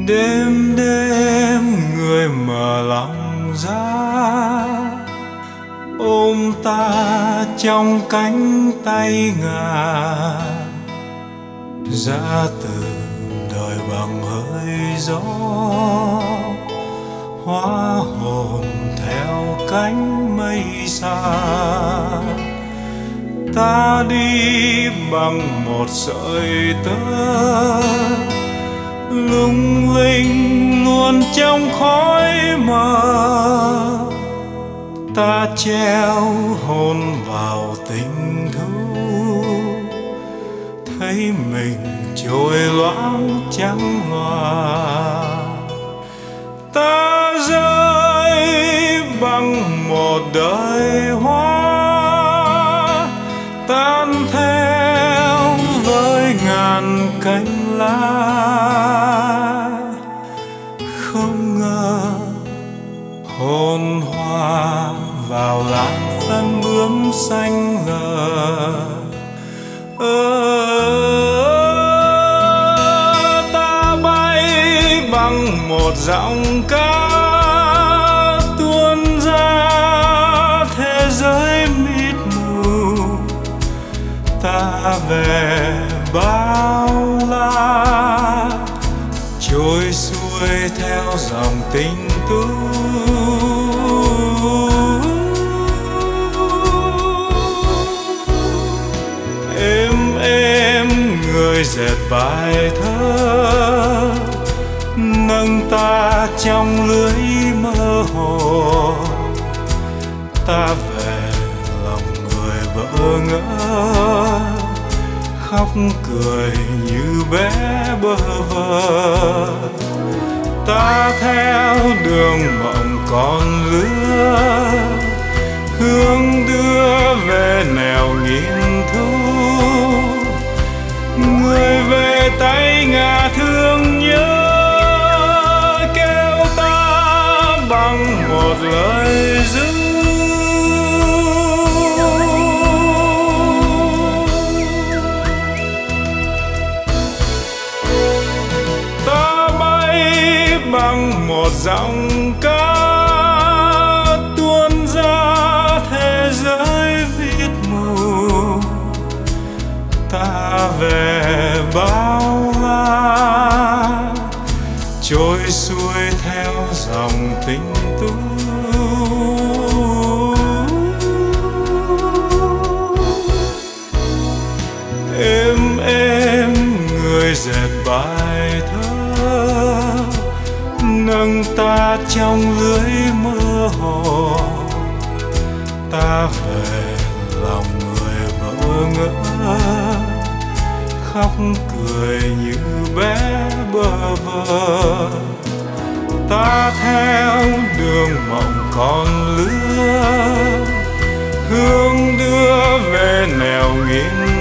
Đêm đêm người mở lòng ra, ôm ta trong cánh tay ngà, ra từ đời bằng hơi gió, hóa hồn theo cánh mây xa. Ta đi bằng một sợi tơ lung linh luôn trong khói mờ. Ta treo hôn vào tình thu, thấy mình trôi loáng trắng loa. Ta rơi bằng một đời hoa, tan theo với ngàn cánh lá. Không ngờ hồn hoa vào làn phân bướm xanh ngờ. Ta bay bằng một giọng ca tuôn ra thế giới mịt mù. Ta về bao la trôi xuôi theo dòng tình tu. Êm người dệt bài thơ nâng ta trong lưới mơ hồ. Ta về lòng người bỡ ngỡ, khóc cười như bé bơ vơ. Ta theo đường mộng còn lứa, hướng đưa về nẻo nghìn thu. Người về tay ngả thương nhớ, kêu ta bằng một lời ru. Ta bay bằng một giọng ca tuôn ra thế giới vít mù. Ta về bao la trôi xuôi theo dòng tình tu. Êm người dệt bài thơ nâng ta trong lưới mơ hồ. Ta về lòng người bỡ ngỡ, khóc cười như bé bơ vơ. Ta theo đường mộng còn lứa, hướng đưa về nẻo nghìn